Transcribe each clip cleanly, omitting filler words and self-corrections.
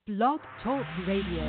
Blog Talk Radio.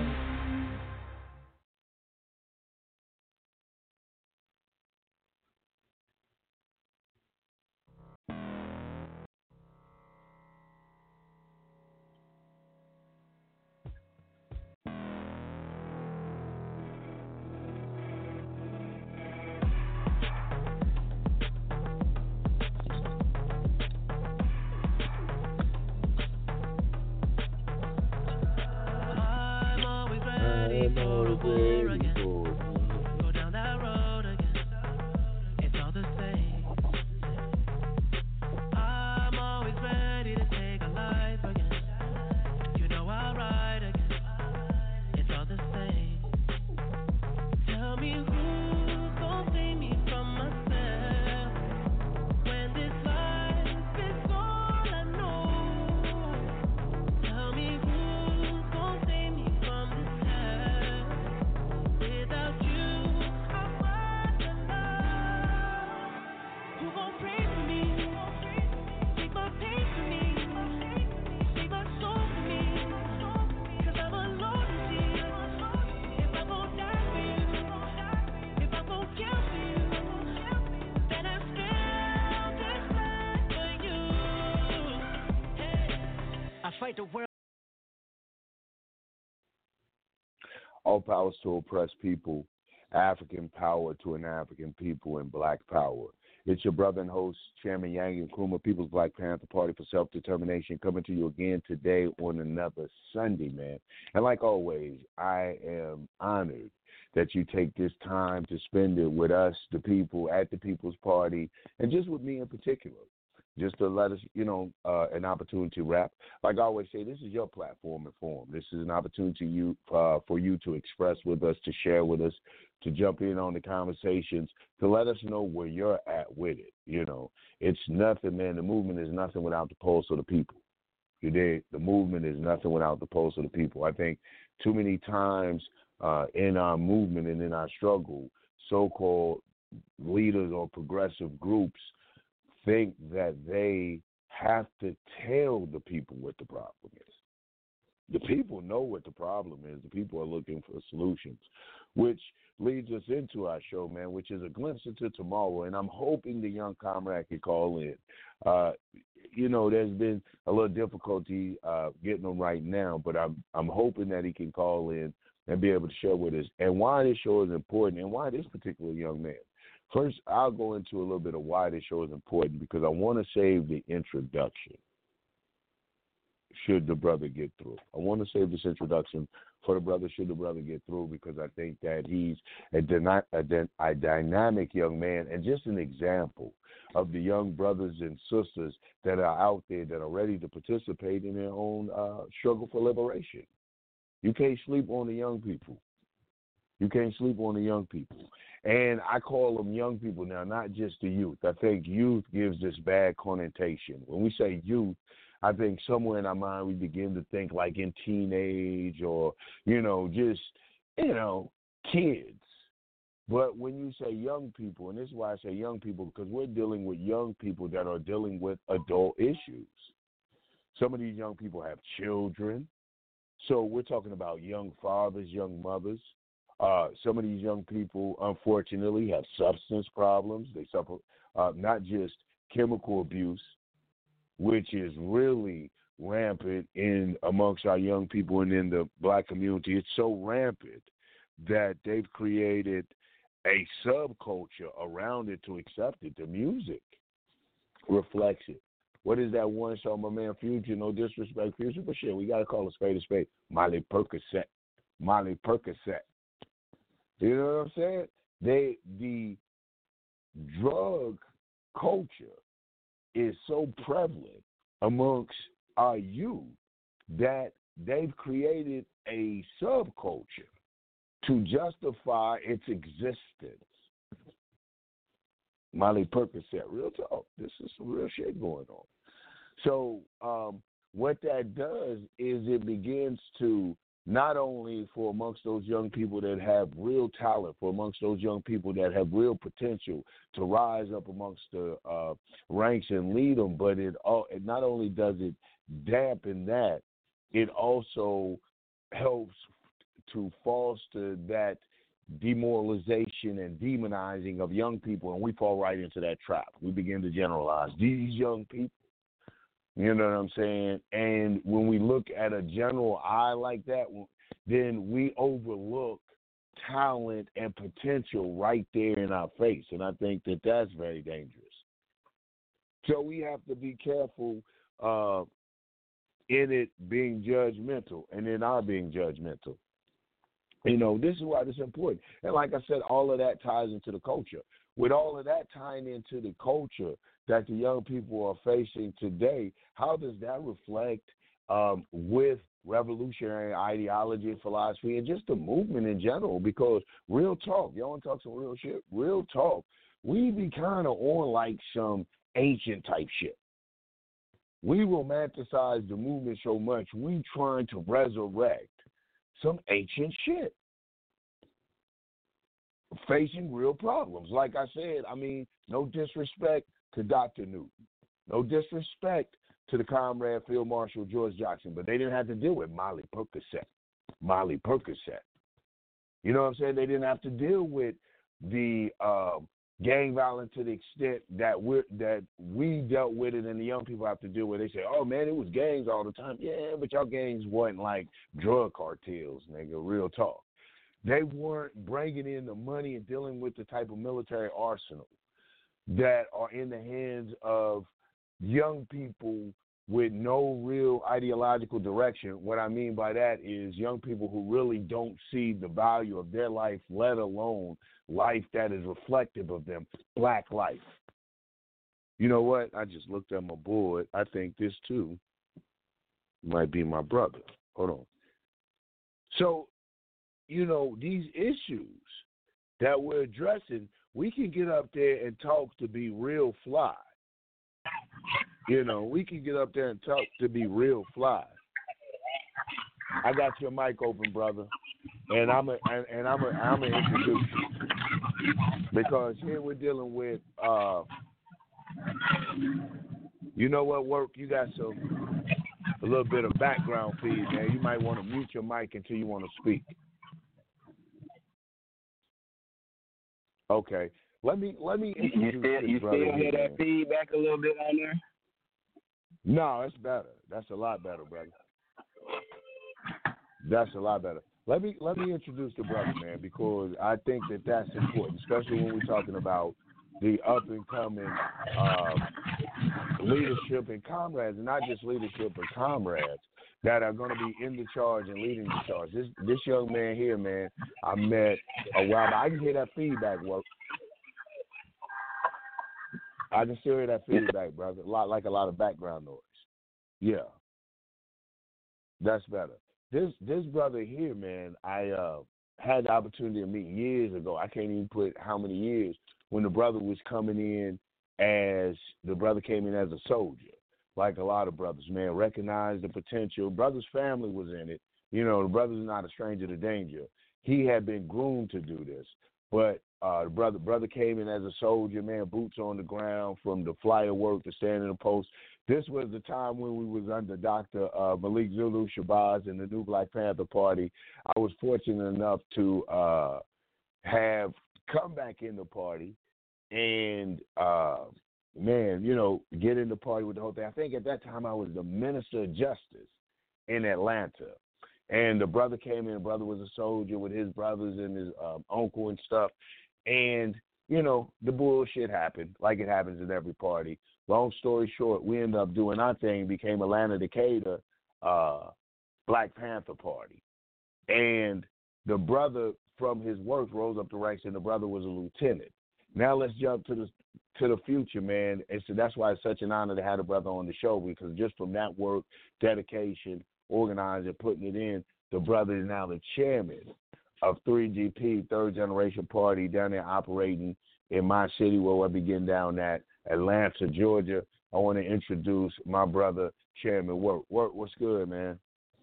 All powers to oppressed people, African power to an African people, and black power. It's your brother and host, Chairman Yang Nkrumah, People's Black Panther Party for Self-Determination, coming to you again today on another Sunday, man. And like always, I am honored that you take this time to spend it with us, the people, at the People's Party, and just with me in particular. Just to let us, an opportunity to rap. Like I always say, this is your platform and forum. This is an opportunity for you to express with us, to share with us, to jump in on the conversations, to let us know where you're at with it. It's nothing, man. The movement is nothing without the pulse of the people. You dig? The movement is nothing without the pulse of the people. I think too many times in our movement and in our struggle, so-called leaders or progressive groups think that they have to tell the people what the problem is. The people know what the problem is. The people are looking for solutions, which leads us into our show, man, which is a glimpse into tomorrow. And I'm hoping the young comrade can call in. There's been a little difficulty getting him right now, but I'm hoping that he can call in and be able to share with us and why this show is important and why this particular young man. First, I'll go into a little bit of why this show is important because I want to save the introduction should the brother get through. I want to save this introduction for the brother should the brother get through because I think that he's a dynamic young man and just an example of the young brothers and sisters that are out there that are ready to participate in their own struggle for liberation. You can't sleep on the young people. You can't sleep on the young people. And I call them young people now, not just the youth. I think youth gives this bad connotation. When we say youth, I think somewhere in our mind we begin to think like in teenage or, kids. But when you say young people, and this is why I say young people, because we're dealing with young people that are dealing with adult issues. Some of these young people have children. So we're talking about young fathers, young mothers. Some of these young people, unfortunately, have substance problems. They suffer not just chemical abuse, which is really rampant amongst our young people and in the black community. It's so rampant that they've created a subculture around it to accept it. The music reflects it. What is that one song, my man Future? No disrespect, Future, but shit, we got to call a spade a spade. Molly Percocet. You know what I'm saying? The drug culture is so prevalent amongst our youth that they've created a subculture to justify its existence. Molly Percocet, real talk. This is some real shit going on. So what that does is it begins to not only for amongst those young people that have real talent, for amongst those young people that have real potential to rise up amongst the ranks and lead them, but it not only does it dampen that, it also helps to foster that demoralization and demonizing of young people, and we fall right into that trap. We begin to generalize these young people. You know what I'm saying? And when we look at a general eye like that, then we overlook talent and potential right there in our face, and I think that that's very dangerous. So we have to be careful in it being judgmental and in our being judgmental. You know, this is why this is important. And like I said, all of that ties into the culture. With all of that tying into the culture that the young people are facing today, how does that reflect with revolutionary ideology and philosophy and just the movement in general? Because real talk, y'all want to talk some real shit? Real talk, we be kind of on like some ancient type shit. We romanticize the movement so much, we trying to resurrect some ancient shit, facing real problems. Like I said, I mean, no disrespect to Dr. Newton, no disrespect to the comrade Field Marshal George Jackson, but they didn't have to deal with Molly Percocet. You know what I'm saying? They didn't have to deal with the gang violence to the extent that we dealt with it, and the young people have to deal with it. They say, oh, man, it was gangs all the time. Yeah, but y'all gangs wasn't like drug cartels, nigga, real talk. They weren't bringing in the money and dealing with the type of military arsenal that are in the hands of young people with no real ideological direction. What I mean by that is young people who really don't see the value of their life, let alone life that is reflective of them, black life. You know what? I just looked at my board. I think this, too, might be my brother. Hold on. So, you know, these issues that we're addressing, we can get up there and talk to be real fly. You know, we can get up there and talk to be real fly. I got your mic open, brother, and I'm gonna introduce you because here we're dealing with, you know what, work? You got a little bit of background feed, man. You might want to mute your mic until you want to speak. Okay, let me introduce you brother. You still hear that feedback a little bit on there? No, it's better. That's a lot better, brother. That's a lot better. Let me introduce the brother, man, because I think that that's important, especially when we're talking about the up and coming leadership and comrades, and not just leadership but comrades that are going to be in the charge and leading the charge. This young man here, man, I met a while back. I can hear that feedback work. I can still hear that feedback, brother. A lot of background noise. Yeah, that's better. This brother here, man, I had the opportunity to meet years ago. I can't even put how many years, when the brother was coming in as a soldier. Like a lot of brothers, man, recognized the potential. Brother's family was in it. You know, the brother's not a stranger to danger. He had been groomed to do this. But the brother came in as a soldier, man, boots on the ground, from the flyer work to standing the post. This was the time when we was under Dr. Malik Zulu Shabazz and the New Black Panther Party. I was fortunate enough to have come back in the party and, man, you know, get in the party with the whole thing. I think at that time I was the Minister of Justice in Atlanta. And the brother came in, the brother was a soldier with his brothers and his uncle and stuff. And, you know, the bullshit happened like it happens in every party. Long story short, we ended up doing our thing, became Atlanta Decatur Black Panther Party. And the brother from his work rose up the ranks, and the brother was a lieutenant. Now let's jump to the future, man. And so that's why it's such an honor to have the brother on the show, because just from that work, dedication, organizing, putting it in, the brother is now the chairman of 3GP, Third Generation Party, down there operating in my city where I begin down at Atlanta, Georgia. I want to introduce my brother, Chairman Work. Work, what's good, man?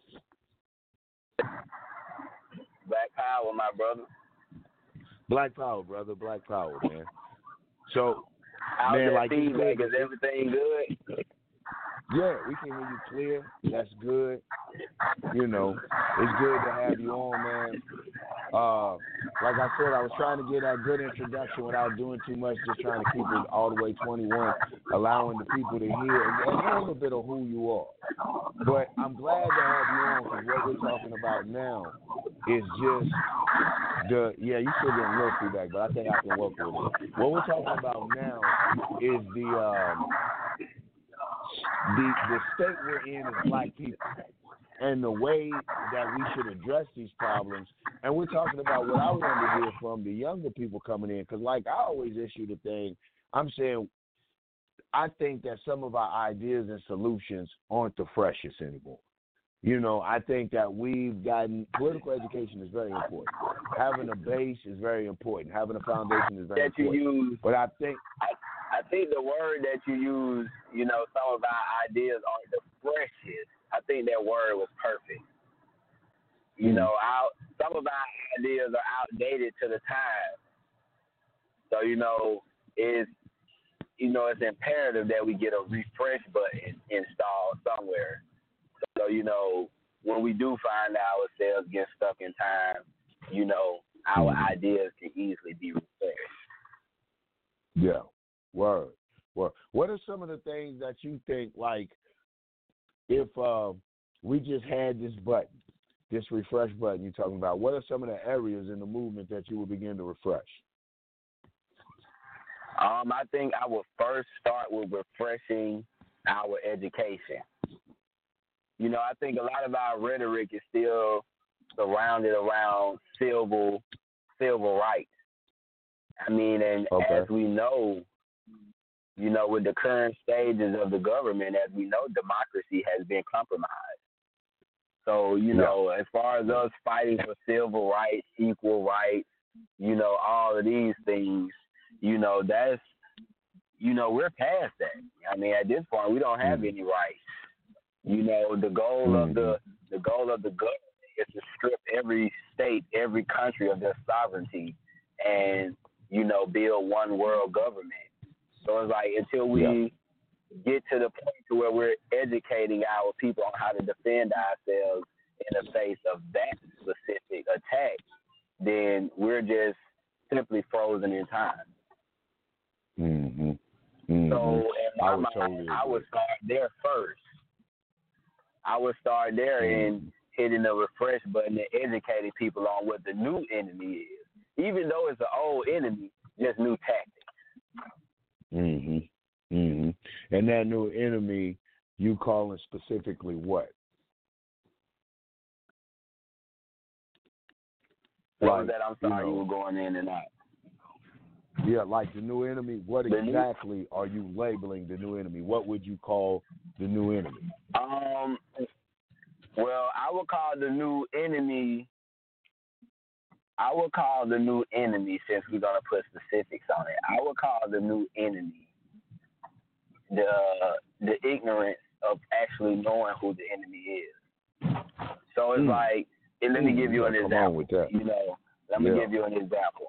Black power, my brother. Black power, brother. Black power, man. So, how's man, that like feedback? Is everything good? Yeah, we can hear you clear. That's good. You know, it's good to have you on, man. Like I said, I was trying to get that good introduction without doing too much, just trying to keep it all the way 21, allowing the people to hear a little bit of who you are. But I'm glad to have you on because what we're talking about now is just you still getting a little feedback, but I think I can work with it. What we're talking about now is the state we're in as black people and the way that we should address these problems. And we're talking about what I wanted to hear from the younger people coming in, because like I always issue the thing, I'm saying I think that some of our ideas and solutions aren't the freshest anymore. You know, I think that we've gotten political education is very important. Having a base is very important. Having a foundation is very important. But I think the word that you use, you know, some of our ideas aren't the freshest. I think that word was perfect. You know, some of our ideas are outdated to the time. So, you know, it's imperative that we get a refresh button installed somewhere. So, you know, when we do find ourselves get stuck in time, you know, our ideas can easily be refreshed. Yeah. Word. What are some of the things that you think, like, if we just had this button, this refresh button you're talking about, what are some of the areas in the movement that you would begin to refresh? I think I would first start with refreshing our education. You know, I think a lot of our rhetoric is still surrounded around civil rights. I mean, and as we know, you know, with the current stages of the government, as we know, democracy has been compromised. So, you know, as far as us fighting for civil rights, equal rights, you know, all of these things, you know, that's, you know, we're past that. I mean, at this point, we don't have any rights. You know, the goal of the government is to strip every state, every country of their sovereignty and, you know, build one world government. So it's like until we get to the point to where we're educating our people on how to defend ourselves in the face of that specific attack, then we're just simply frozen in time. So in my mind, I would start there first. I would start there and hitting the refresh button and educating people on what the new enemy is. Even though it's an old enemy, just new tactics. And that new enemy, you calling specifically what? What was that? I'm sorry, you were going in and out. Yeah, like the new enemy, what exactly are you labeling the new enemy? What would you call the new enemy? Well, I would call the new enemy, since we're going to put specifics on it, I would call the new enemy the ignorance of actually knowing who the enemy is. So it's like, and let me give you an example. You know, let me give you an example.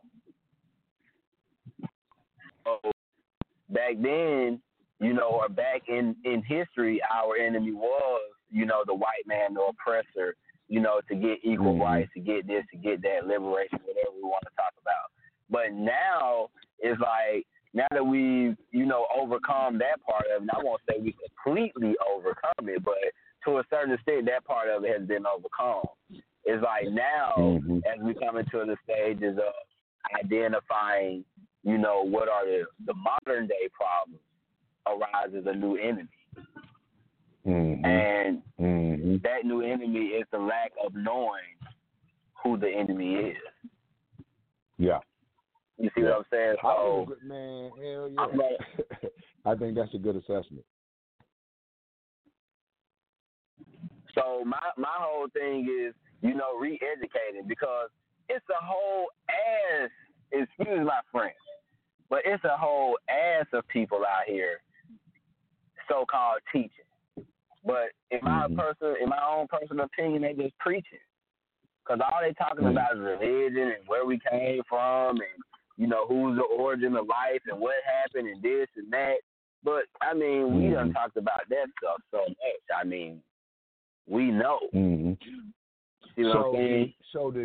So back then, you know, or back in history, our enemy was, you know, the white man, the oppressor, you know, to get equal rights, to get this, to get that, liberation, whatever we want to talk about. But now, it's like, now that we've, you know, overcome that part of it, and I won't say we completely overcome it, but to a certain extent, that part of it has been overcome. It's like now, as we come into the stages of identifying, you know, what are the modern day problems, arises a new enemy. And that new enemy is the lack of knowing who the enemy is. Yeah. You see what I'm saying? So, man, hell yeah. I think that's a good assessment. So my whole thing is, you know, re-educating, because it's a whole ass, excuse my French, but it's a whole ass of people out here so-called teaching. But in my own personal opinion, they just preaching. Because all they talking about is religion and where we came from and, you know, who's the origin of life and what happened and this and that. But I mean, we done talked about that stuff so much. I mean, we know. See what I'm saying?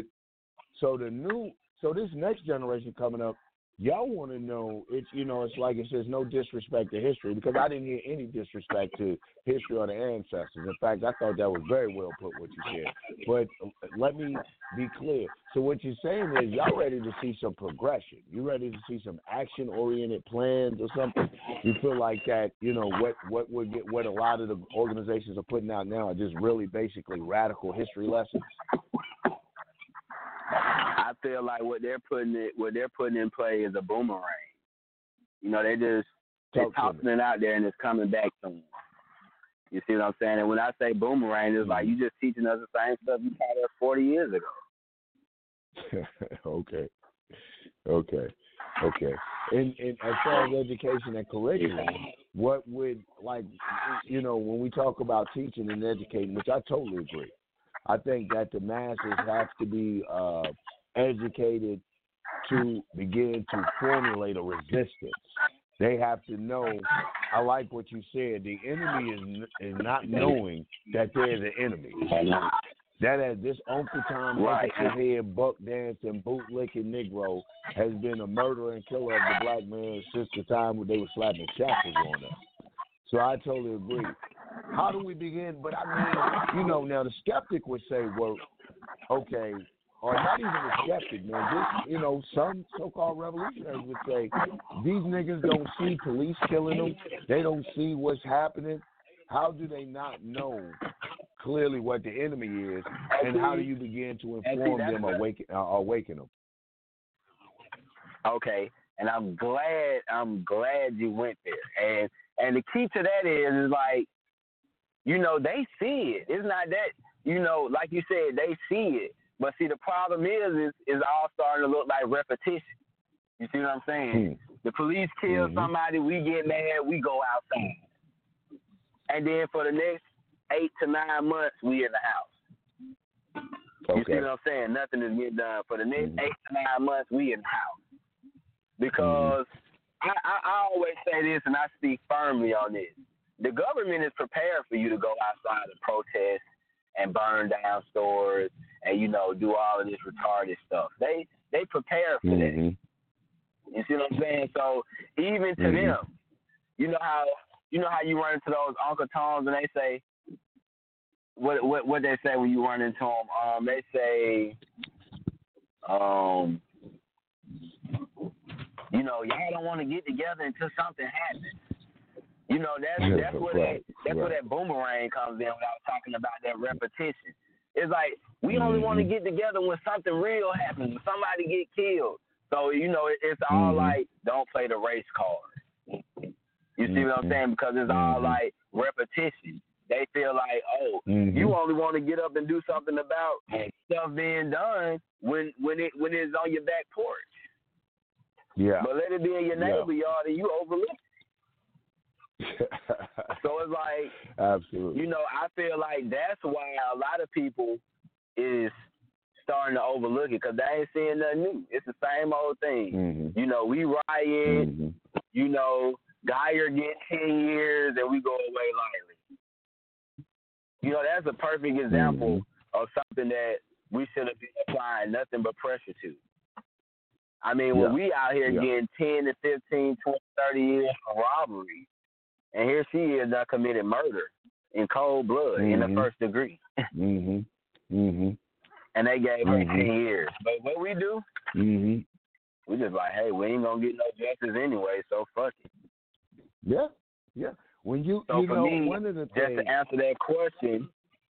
So this next generation coming up, y'all want to know, it's like it says no disrespect to history, because I didn't hear any disrespect to history or the ancestors. In fact, I thought that was very well put, what you said. But let me be clear. So what you're saying is y'all ready to see some progression. You ready to see some action-oriented plans or something? You feel like that, what a lot of the organizations are putting out now are just really basically radical history lessons? I feel like what they're putting in play is a boomerang. They're tossing it out there and it's coming back to them. You see what I'm saying? And when I say boomerang, it's like you just teaching us the same stuff you taught us 40 years ago. Okay. And as far as education and curriculum, what would, when we talk about teaching and educating, which I totally agree, I think that the masses have to be educated to begin to formulate a resistance. They have to know, I like what you said, the enemy is not knowing that there is an enemy. That as this Uncle Tom, head, buck dancing, bootlicking Negro has been a murderer and killer of the black man since the time when they were slapping shackles on us. So I totally agree. How do we begin? But I mean, now the skeptic would say, well, okay, or not even the skeptic, man. Just, some so-called revolutionaries would say, these niggas don't see police killing them. They don't see what's happening. How do they not know clearly what the enemy is, and how do you begin to inform them or awaken them? Okay, and I'm glad you went there. And the key to that is like, they see it. It's not that, like you said, they see it. But see, the problem is all starting to look like repetition. You see what I'm saying? The police kill somebody, we get mad, we go outside. And then for the next 8 to 9 months, we in the house. You see what I'm saying? Nothing is getting done. For the next 8 to 9 months, we in the house. Because I always say this, and I speak firmly on this. The government is prepared for you to go outside and protest and burn down stores and, do all of this retarded stuff. They prepare for that. You see what I'm saying? So even to them, you know how you run into those Uncle Toms and they say, what they say when you run into them? They say, y'all don't want to get together until something happens. That's where that boomerang comes in when I was talking about that repetition. It's like we only want to get together when something real happens, when somebody get killed. So, it's all like, don't play the race card. You see what I'm saying? Because it's all like repetition. They feel like, you only want to get up and do something about stuff being done when it's on your back porch. Yeah. But let it be in your neighbor yard and you overlook it. So it's like, absolutely. I feel like that's why a lot of people is starting to overlook it because they ain't seeing nothing new. It's the same old thing. We riot, Geyer gets 10 years and we go away lightly. That's a perfect example of something that we should have been applying nothing but pressure to. I mean, when we out here getting 10 to 15, 20, 30 years for robbery, and here she is that committed murder in cold blood in the first degree. And they gave her 10 years. But what we do, we just like, hey, we ain't going to get no justice anyway, so fuck it. Yeah. When you, so you for know, me, one of the just things. to answer that question.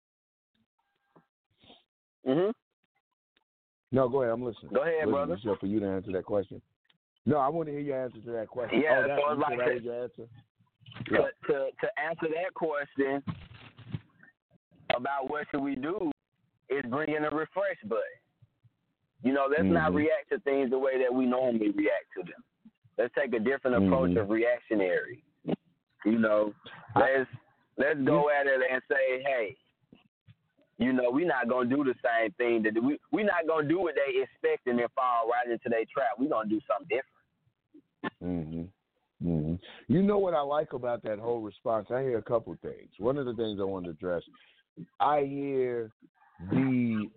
No, go ahead. I'm listening. Go ahead, brother. It's for you to answer that question. No, I want to hear your answer to that question. Yeah, that so it's like that was your answer? To answer that question about what should we do is bring in a refresh button. Let's not react to things the way that we normally react to them. Let's take a different approach of reactionary. Let's go at it and say, hey, we're not going to do the same thing. We're not going to do what they expect and then fall right into their trap. We're going to do something different. You know what I like about that whole response? I hear a couple of things. One of the things I want to address, I hear the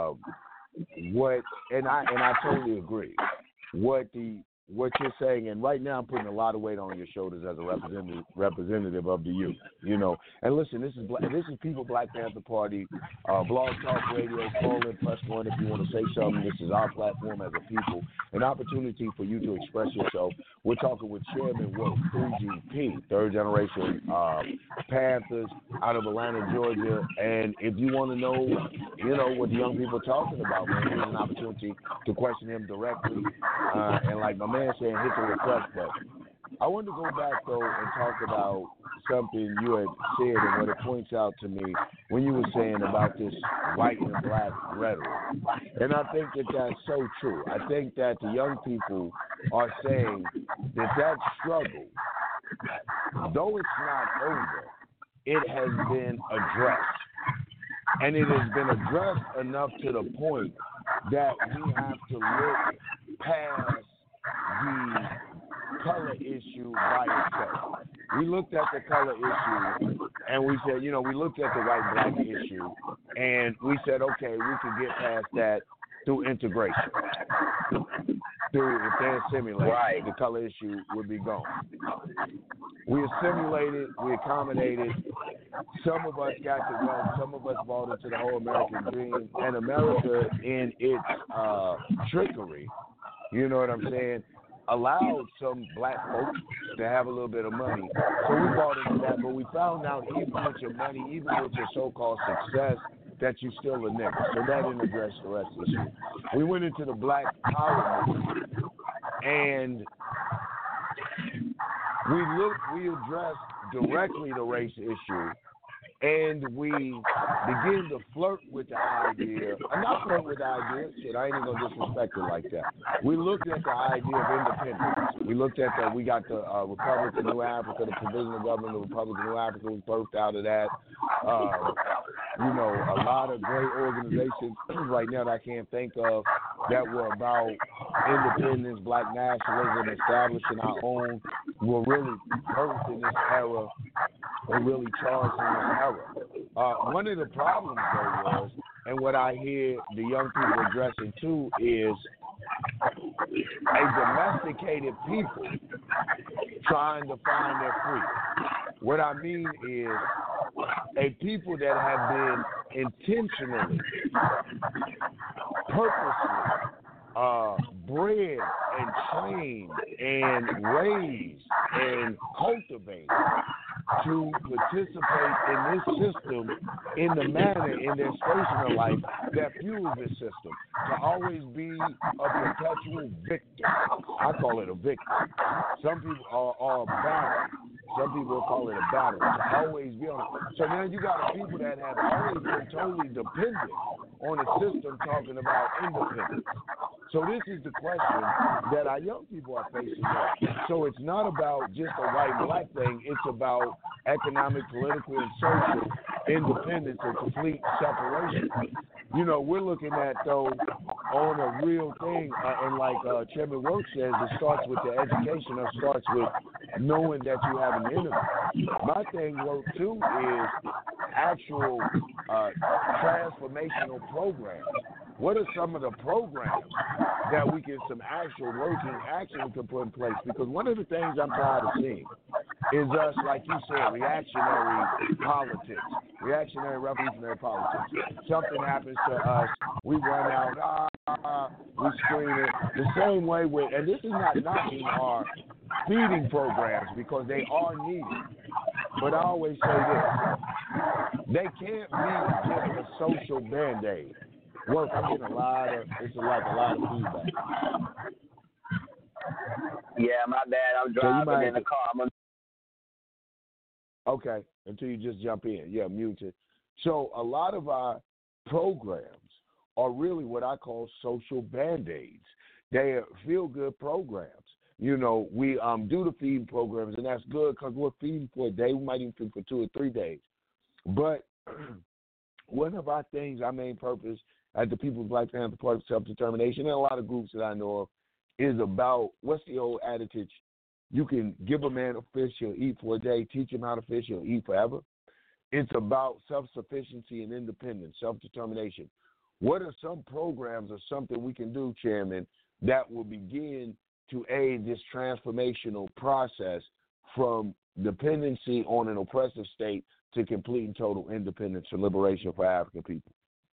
and I totally agree. What you're saying, and right now I'm putting a lot of weight on your shoulders as a representative of the youth, you know. And listen, this is People Black Panther Party, Blog Talk Radio. Call in, press 1 if you want to say something. This is our platform as a people, an opportunity for you to express yourself. We're talking with Chairman Wilk, 3GP, third generation Panthers out of Atlanta, Georgia. And if you want to know, you know, what the young people are talking about, man, here's an opportunity to question him directly. And like my man saying, hit the request button. I wanted to go back, though, and talk about something you had said and what it points out to me when you were saying about this white and black rhetoric. And I think that that's so true. I think that the young people are saying that struggle, though it's not over, it has been addressed. And it has been addressed enough to the point that we have to look past the color issue by itself. We looked at the color issue and we said, you know, we looked at the white-black issue and we said, okay, we could get past that through integration. If they assimilate, right, the color issue would be gone. We assimilated, we accommodated. Some of us got the wealth, some of us bought into the whole American dream, and America, in its trickery, you know what I'm saying, allowed some black folks to have a little bit of money. So we bought into that, but we found out even with your money, even with your so-called success, that you still a nigga. So that didn't address the rest of the issue. We went into the Black Power movement, and we addressed directly the race issue, and we begin to flirt with the idea. I'm not flirting with the idea. Shit, I ain't even gonna disrespect it like that. We looked at the idea of independence. We looked at that. We got the Republic of New Africa, the provisional government of the Republic of New Africa was birthed out of that. You know, a lot of great organizations right now that I can't think of that were about independence, black nationalism, establishing our own, were really birthed in this era, or really charged in this era. One of the problems, though, was, and what I hear the young people addressing too, is a domesticated people trying to find their freedom. What I mean is a people that have been intentionally, purposely bred and trained and raised and cultivated to participate in this system in the manner, in their station of life that fuels this system, to always be a perpetual victim. I call it a victim. Some people are a battle. Some people call it a battle, to always be on it. So now you got people that have always been totally dependent on a system talking about independence. So this is the question that our young people are facing now. So it's not about just a white-black thing. It's about economic, political, and social independence and complete separation. You know, we're looking at, though, on a real thing, and like Chairman Wilk says, it starts with the education, or starts with knowing that you have an enemy. My thing, Wilk, too, is actual transformational programs. What are some of the programs that we can, some actual working action we can put in place? Because one of the things I'm tired of seeing is us, like you said, reactionary politics, reactionary revolutionary politics. Something happens to us, we run out, we scream it. The same way with, and this is not knocking our feeding programs because they are needed. But I always say this, they can't be just a social Band-Aid. Work, I'm getting a lot of feedback. Yeah, my bad. I'm driving in the car. Okay, until you just jump in. Yeah, muted. So a lot of our programs are really what I call social Band-Aids. They are feel-good programs. You know, we do the feeding programs, and that's good because we're feeding for a day. We might even feed for 2 or 3 days. But one of our things, our main purpose at the People's Black Panther Party for Self-Determination, and a lot of groups that I know of, is about, what's the old adage, You can give a man a fish, he'll eat for a day. Teach him how to fish, he'll eat forever. It's about self-sufficiency and independence, self-determination. What are some programs or something we can do, Chairman, that will begin to aid this transformational process from dependency on an oppressive state to complete and total independence and liberation for African people?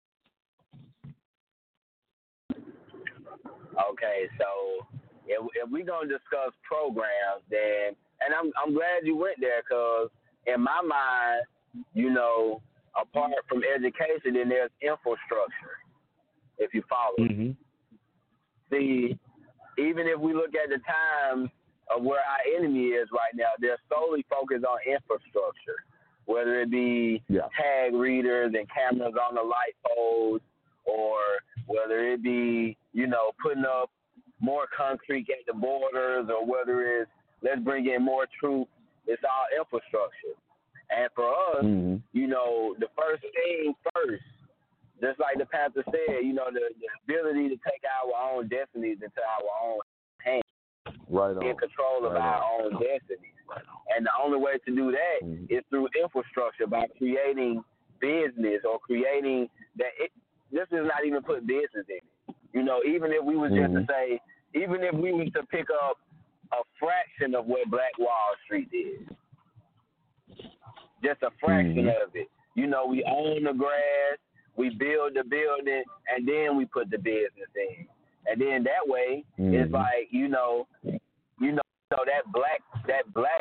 Okay, so if we're going to discuss programs, then, and I'm glad you went there, because in my mind, you know, apart from education, then there's infrastructure, if you follow. Mm-hmm. See, even if we look at the times of where our enemy is right now, they're solely focused on infrastructure, whether it be tag readers and cameras on the light poles, or whether it be, you know, putting up more concrete at the borders, or whether it's let's bring in more troops. It's all infrastructure. And for us, you know, the first thing first, just like the pastor said, you know, the ability to take our own destinies into our own hands. Right on. In control of our own destinies. And the only way to do that is through infrastructure, by creating business or creating that. This does not even put business in it. You know, even if we was just to say, even if we was to pick up a fraction of what Black Wall Street is, just a fraction of it. You know, we own the grass, we build the building, and then we put the business in. And then that way, it's like, you know, that black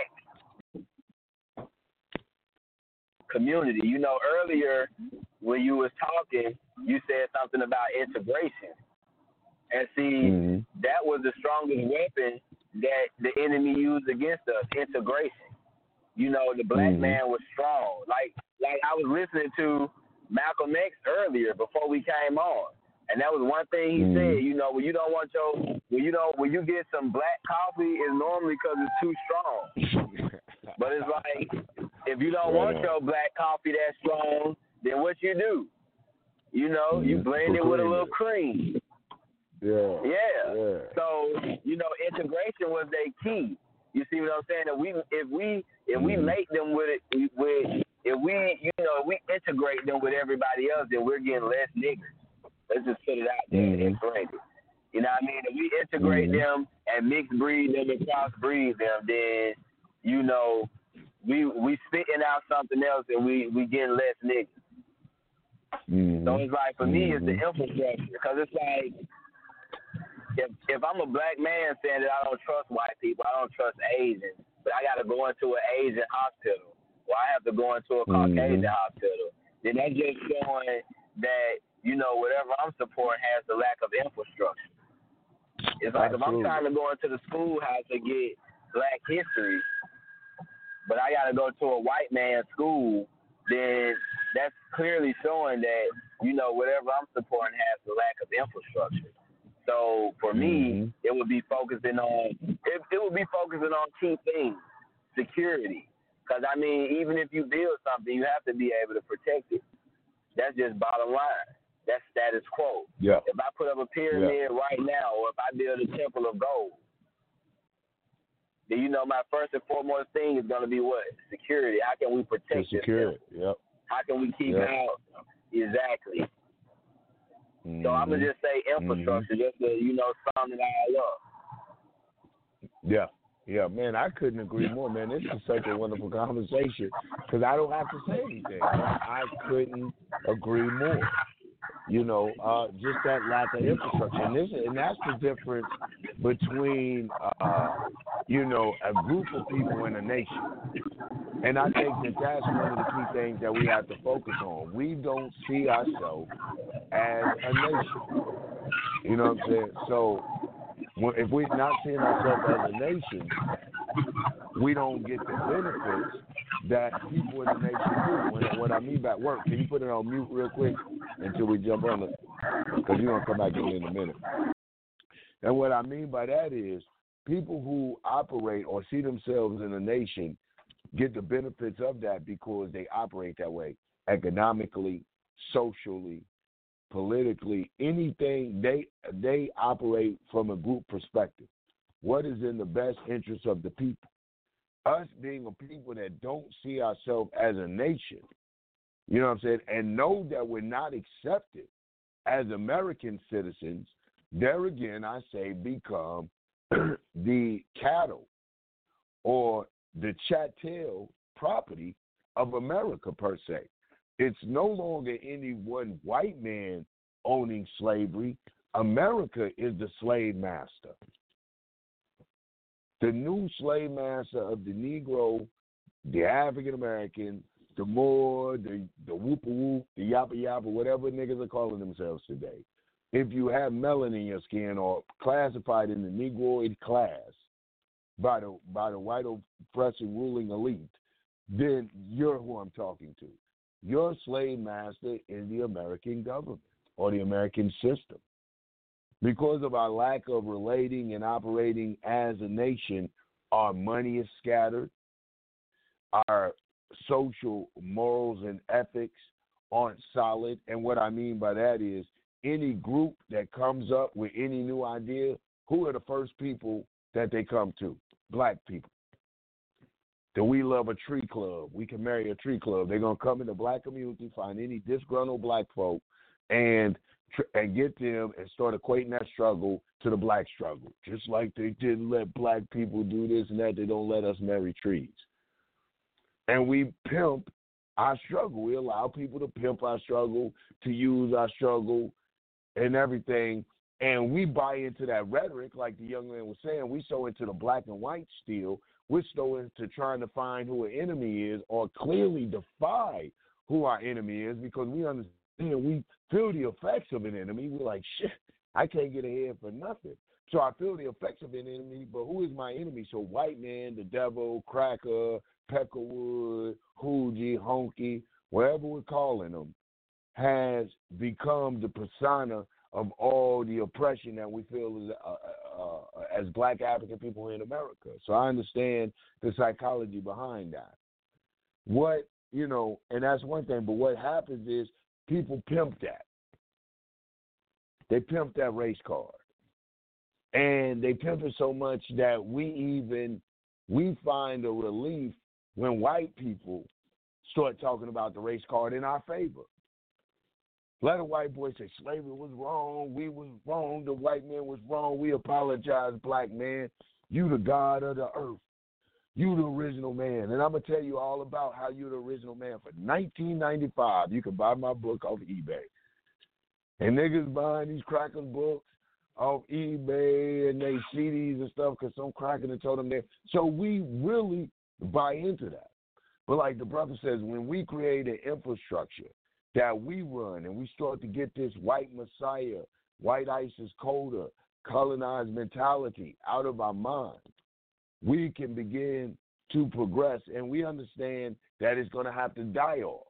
community. You know, earlier when you was talking, you said something about integration. And see, that was the strongest weapon that the enemy used against us, integration. You know, the black man was strong. Like I was listening to Malcolm X earlier before we came on. And that was one thing he said, you know, when you get some black coffee, it's normally because it's too strong. But it's like, if you don't want your black coffee that strong, then what you do? You know, you blend it with a little cream. Yeah. So, you know, integration was their key. You see what I'm saying? If we make them with it, if we integrate them with everybody else, then we're getting less niggers. Let's just put it out there and frame it. You know what I mean? If we integrate them and mix breed them and cross breed them, then, you know, we spitting out something else and we getting less niggas. So it's like, for me, it's the infrastructure, because it's like, if I'm a black man saying that I don't trust white people, I don't trust Asians, but I got to go into an Asian hospital, or I have to go into a Caucasian hospital, then that's just showing that, you know, whatever I'm supporting has the lack of infrastructure. It's like, if I'm trying to go into the schoolhouse to get black history, but I got to go to a white man's school, then that's clearly showing that, you know, whatever I'm supporting has the lack of infrastructure. So for me, it would be focusing on key things, security. Because I mean, even if you build something, you have to be able to protect it. That's just bottom line. That's status quo. Yeah. If I put up a pyramid right now, or if I build a temple of gold, then, you know, my first and foremost thing is going to be what? Security. How can we protect this? How can we keep out? Exactly. So I'm going to just say infrastructure, just to, you know, sum it all up. Yeah, man, I couldn't agree more, man. This is such a wonderful conversation, because I don't have to say anything. I couldn't agree more. You know, just that lack of infrastructure. And that's the difference between, you know, a group of people and a nation. And I think that that's one of the key things that we have to focus on. We don't see ourselves as a nation. You know what I'm saying? So if we're not seeing ourselves as a nation, we don't get the benefits that people in the nation do. What I mean by work, can you put it on mute real quick until we jump on it? Because you're going to come back in a minute. And what I mean by that is people who operate or see themselves in a nation get the benefits of that because they operate that way, economically, socially, politically, anything. They operate from a group perspective. what is in the best interest of the people. Us being a people that don't see ourselves as a nation, you know what I'm saying, and know that we're not accepted as American citizens, there again, I say, become the cattle or the chattel property of America per se. It's no longer any one white man owning slavery. America is the slave master. The new slave master of the Negro, the African American, the Moor, the whoop-a-whoop, the yappa-yappa, whatever niggas are calling themselves today. If you have melanin in your skin or classified in the Negroid class by the white oppressive ruling elite, then you're who I'm talking to. Your slave master is the American government or the American system. Because of our lack of relating and operating as a nation, our money is scattered, our social morals and ethics aren't solid. And what I mean by that is any group that comes up with any new idea, who are the first people that they come to? Black people. Do we love a tree club? We can marry a tree club. They're going to come in the black community, find any disgruntled black folk, and get them and start equating that struggle to the black struggle. Just like they didn't let black people do this and that, they don't let us marry trees. And we pimp our struggle. We allow people to pimp our struggle, to use our struggle and everything. And we buy into that rhetoric, like the young man was saying. We so into the black and white still. We're so into trying to find who an enemy is or clearly defy who our enemy is because we understand, we feel the effects of an enemy. We're like, shit, I can't get ahead for nothing. So I feel the effects of an enemy, but who is my enemy? So white man, the devil, cracker, Peckerwood, Hoogie, Honky, whatever we're calling them, has become the persona of all the oppression that we feel as black African people in America. So I understand the psychology behind that. And that's one thing, but what happens is people pimp that. They pimp that race card. And they pimp it so much that we find a relief when white people start talking about the race card in our favor. Let a white boy say slavery was wrong, we was wrong, the white man was wrong, we apologize, black man. You the God of the earth. You the original man. And I'm going to tell you all about how you the original man. For $19.95, you can buy my book off eBay. And niggas buying these crackers books off eBay and they CDs and stuff because some cracker that told them that. So we really buy into that. But like the brother says, when we create an infrastructure that we run and we start to get this white messiah, white ISIS coda, colonized mentality out of our mind, we can begin to progress, and we understand that it's going to have to die off.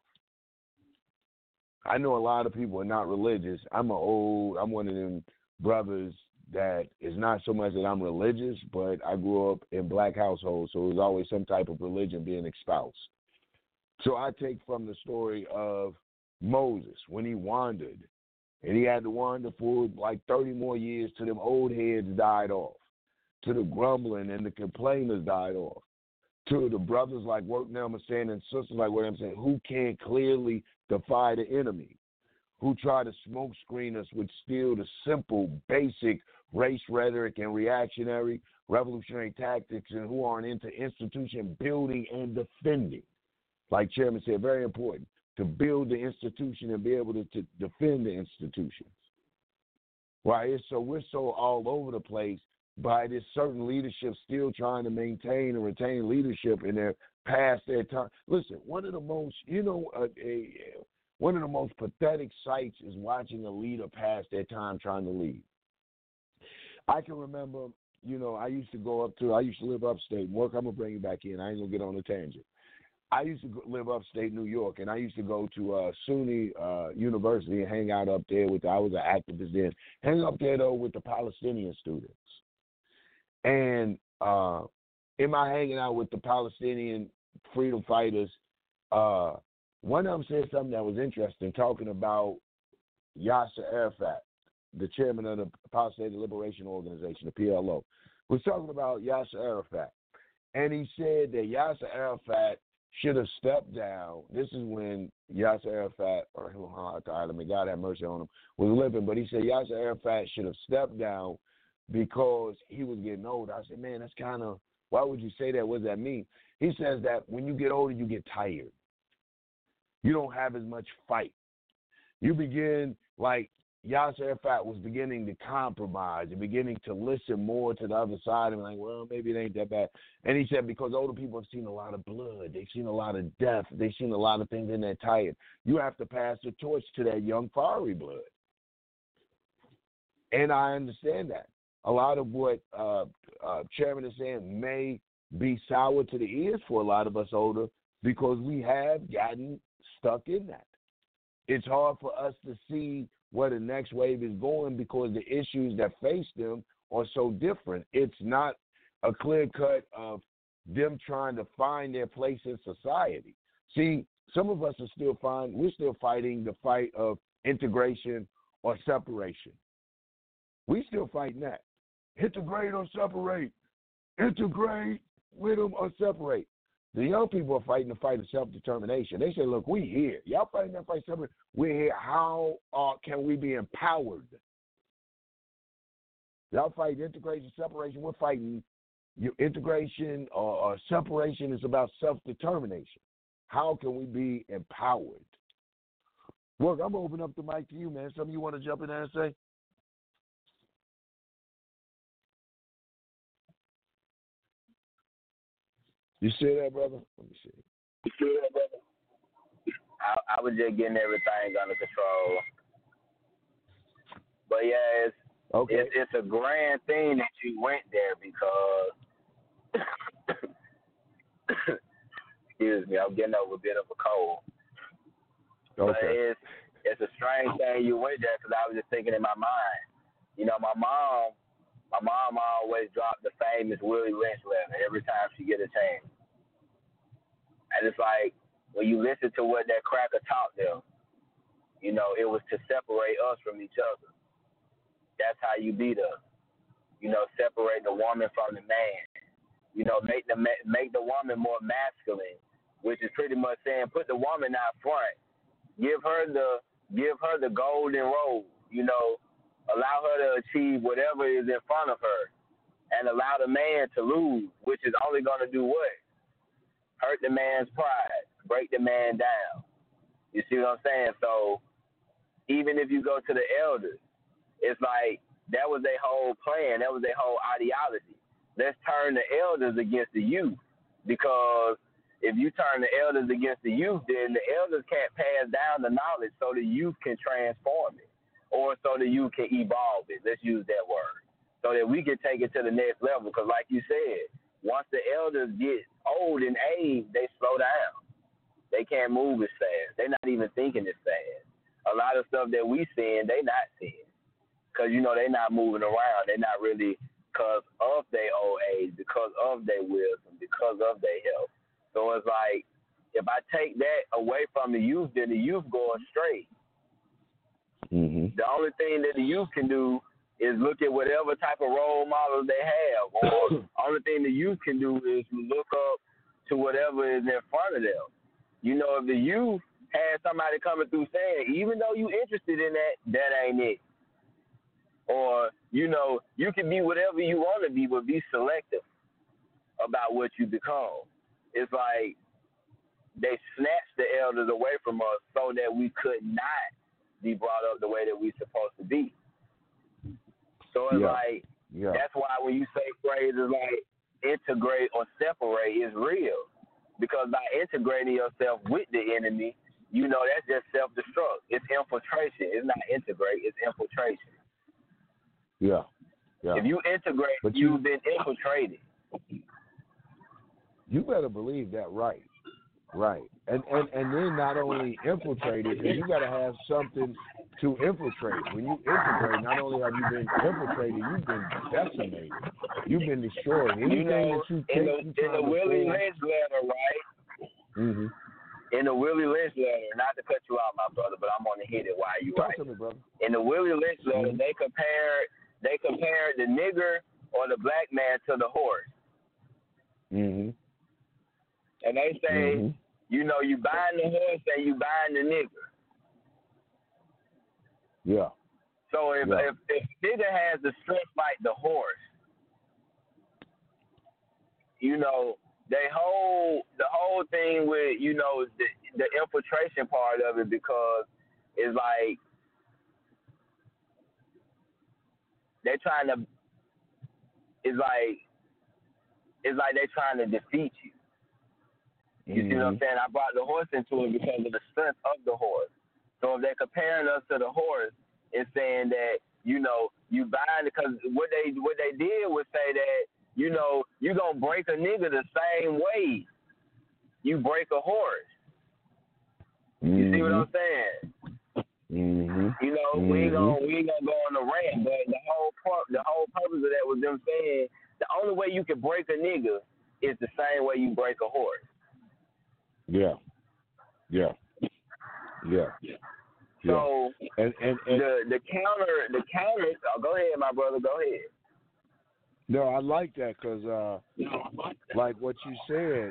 I know a lot of people are not religious. I'm one of them brothers that is not so much that I'm religious, but I grew up in black households, so there's always some type of religion being espoused. So I take from the story of Moses when he wandered, and he had to wander for like 30 more years till them old heads died off, to the grumbling and the complainers died off, to the brothers like Work Namasan and sisters like what I'm saying, who can't clearly defy the enemy, who try to smoke screen us with still the simple, basic race rhetoric and reactionary revolutionary tactics, and who aren't into institution building and defending. Like Chairman said, very important, to build the institution and be able to defend the institutions. Right? So we're so all over the place by this certain leadership still trying to maintain and retain leadership in their past their time. Listen, one of the most pathetic sights is watching a leader pass their time trying to lead. I can remember, I used to live upstate. Mark, I'm going to bring you back in. I ain't going to get on a tangent. I used to live upstate New York, and I used to go to SUNY University and hang out up there I was an activist then, hang up there, though, with the Palestinian students. And in my hanging out with the Palestinian freedom fighters, one of them said something that was interesting, talking about Yasser Arafat, the chairman of the Palestinian Liberation Organization, the PLO. was talking about Yasser Arafat. And he said that Yasser Arafat should have stepped down. This is when Yasser Arafat, may God have mercy on him, was living. But he said Yasser Arafat should have stepped down because he was getting old. I said, man, that's kind of, why would you say that? What does that mean? He says that when you get older, you get tired. You don't have as much fight. You begin, like Yasser Arafat was beginning to compromise and beginning to listen more to the other side and like, well, maybe it ain't that bad. And he said because older people have seen a lot of blood, they've seen a lot of death, they've seen a lot of things and they're tired. You have to pass the torch to that young fiery blood. And I understand that. A lot of what Chairman is saying may be sour to the ears for a lot of us older because we have gotten stuck in that. It's hard for us to see where the next wave is going because the issues that face them are so different. It's not a clear cut of them trying to find their place in society. See, some of us are we're still fighting the fight of integration or separation. We still fighting that. Integrate or separate. Integrate with them or separate. The young people are fighting the fight of self-determination. They say, look, we here. Y'all fighting that fight separate. We're here. How can we be empowered? Y'all fight integration, separation. We're fighting your integration or separation is about self-determination. How can we be empowered? Look, I'm going to open up the mic to you, man. Something you want to jump in there and say? You see that, brother? Let me see. You see that, brother? I was just getting everything under control. But yeah, it's a grand thing that you went there because excuse me, I'm getting over a bit of a cold. Okay. But it's a strange thing you went there because I was just thinking in my mind. You know, my mom always dropped the famous Willie Lynch letter every time she get a chance. And it's like, when you listen to what that cracker taught them, you know, it was to separate us from each other. That's how you beat us. You know, separate the woman from the man. You know, make the woman more masculine, which is pretty much saying put the woman out front. Give her the golden road, you know, allow her to achieve whatever is in front of her and allow the man to lose, which is only going to do what? Hurt the man's pride, break the man down. You see what I'm saying? So even if you go to the elders, it's like that was their whole plan. That was their whole ideology. Let's turn the elders against the youth, because if you turn the elders against the youth, then the elders can't pass down the knowledge so the youth can transform it, or so the youth can evolve it. Let's use that word, so that we can take it to the next level. Because like you said, once the elders get old in age, they slow down. They can't move as fast. They're not even thinking as fast. A lot of stuff that we seeing, they not seeing. Because, you know, they're not moving around. They're not really because of their old age, because of their wisdom, because of their health. So it's like, if I take that away from the youth, then the youth go astray. Mm-hmm. The only thing that the youth can do is look at whatever type of role models they have. Or only thing the youth can do is look up to whatever is in front of them. You know, if the youth has somebody coming through saying, even though you interested in that, that ain't it. Or, you know, you can be whatever you want to be, but be selective about what you become. It's like they snatched the elders away from us so that we could not be brought up the way that we're supposed to be. So it's that's why when you say phrases like integrate or separate, it's real. Because by integrating yourself with the enemy, you know that's just self-destruct. It's infiltration. It's not integrate. It's infiltration. Yeah. If you integrate, you've been infiltrated. You better believe that, right. And then not only infiltrated, but you got to have something to infiltrate. When you integrate, not only have you been infiltrated, you've been decimated. You've been destroyed. Anything that you take, in the Willie Lynch letter, right? Mm-hmm. In the Willie Lynch letter, not to cut you out, my brother, but I'm going to hit it while you Talk right. to me, brother. In the Willie Lynch letter, they compared the nigger or the black man to the horse. Mhm. And they say, Mhm. you know, you buying the horse and you buying the nigga. Yeah. So if nigga has the strength like the horse, you know, the whole thing with, you know, the infiltration part of it, because it's like they're trying to, it's like they're trying to defeat you. You see what I'm saying? I brought the horse into it because of the strength of the horse. So if they're comparing us to the horse, it's saying that, you know, you buying, because what they did was say that, you know, you gonna break a nigga the same way you break a horse. You see what I'm saying? Mhm. You know, we ain't gonna go on the rant, but the whole purpose of that was them saying the only way you can break a nigga is the same way you break a horse. Yeah. Yeah. Yeah. So and the counter. Oh, go ahead, my brother. Go ahead. No, I like that because, like what you said,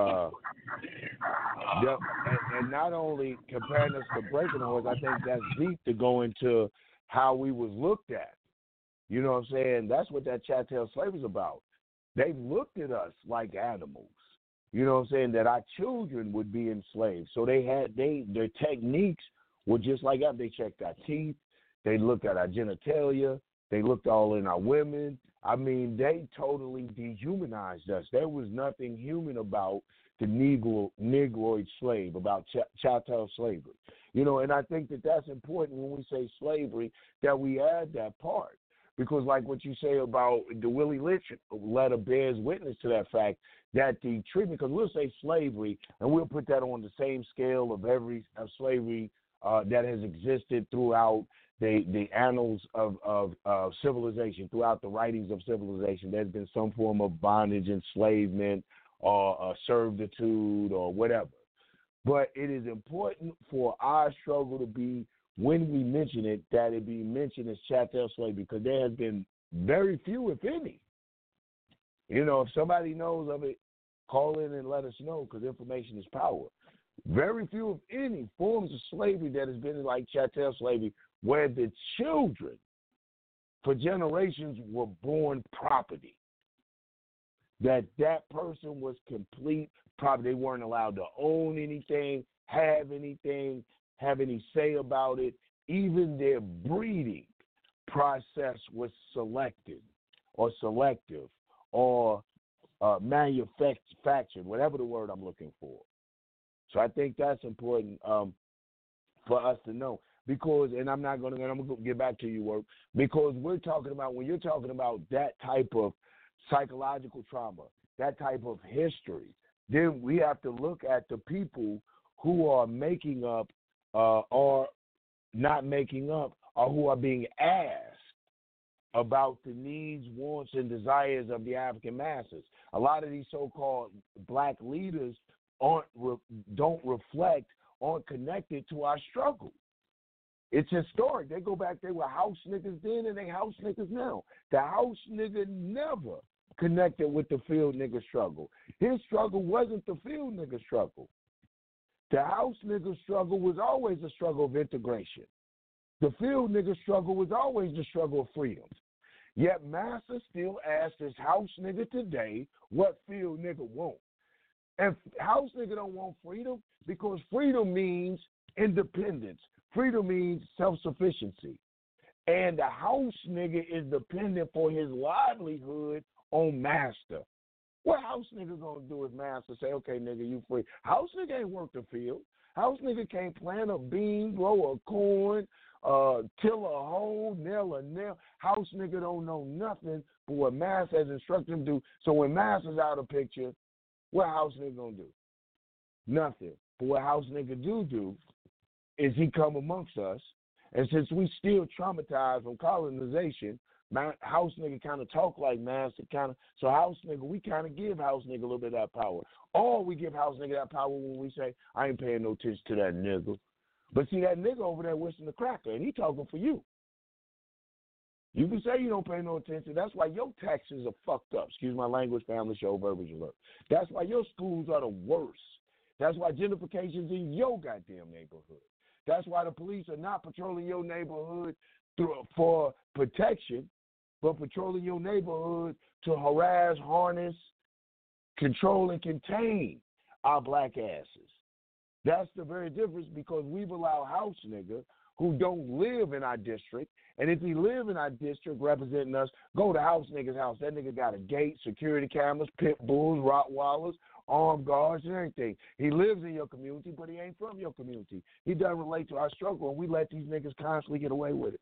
and not only comparing us to breaking horse, I think that's deep to go into how we was looked at. You know what I'm saying? That's what that chattel slavery is about. They looked at us like animals. You know what I'm saying? That our children would be enslaved. So their techniques were just like that. They checked our teeth. They looked at our genitalia. They looked all in our women. I mean, they totally dehumanized us. There was nothing human about the Negroid slave, about chattel slavery. You know, and I think that that's important when we say slavery, that we add that part. Because like what you say about the Willie Lynch letter bears witness to that fact, that the treatment, because we'll say slavery, and we'll put that on the same scale of every slavery that has existed throughout the annals of civilization, throughout the writings of civilization. There's been some form of bondage, enslavement, or servitude, or whatever. But it is important for our struggle to be, when we mention it, that it be mentioned as chattel slavery, because there has been very few, if any. You know, if somebody knows of it, call in and let us know, because information is power. Very few, if any, forms of slavery that has been like chattel slavery, where the children for generations were born property. That person was complete property. They weren't allowed to own anything, have anything, have any say about it. Even their breeding process was selected or selective or manufactured, whatever the word I'm looking for. So I think that's important for us to know. Because, and I'm going to get back to you, Work, because we're talking about, when you're talking about that type of psychological trauma, that type of history, then we have to look at the people who are making up or not making up, or who are being asked about the needs, wants, and desires of the African masses. A lot of these so-called black leaders don't reflect, aren't connected to our struggle. It's historic. They go back, they were house niggas then and they house niggas now. The house nigga never connected with the field nigga struggle. His struggle wasn't the field nigga struggle. The house nigga struggle was always a struggle of integration. The field nigga struggle was always the struggle of freedom. Yet Massa still asks this house nigga today what field nigga want. And house nigga don't want freedom, because freedom means independence. Freedom means self-sufficiency. And the house nigga is dependent for his livelihood on master. What house nigga gonna do if master say, okay, nigga, you free? House nigga ain't work the field. House nigga can't plant a bean, grow a corn, till a hole, nail a nail. House nigga don't know nothing but what master has instructed him to do. So when master's out of picture, what house nigga gonna do? Nothing. But what house nigga do is he come amongst us, and since we still traumatized from colonization, house nigga kind of talk like master, kind of. So house nigga, we kind of give house nigga a little bit of that power. Or we give house nigga that power when we say, I ain't paying no attention to that nigga. But see, that nigga over there wishing the cracker, and he talking for you. You can say you don't pay no attention. That's why your taxes are fucked up. Excuse my language, family show, verbiage alert. That's why your schools are the worst. That's why gentrification's in your goddamn neighborhood. That's why the police are not patrolling your neighborhood for protection, but patrolling your neighborhood to harass, harness, control, and contain our black asses. That's the very difference, because we've allowed house niggas who don't live in our district, and if he live in our district representing us, go to house nigga's house. That nigga got a gate, security cameras, pit bulls, Rottweilers, armed guards, and everything. He lives in your community, but he ain't from your community. He doesn't relate to our struggle, and we let these niggas constantly get away with it.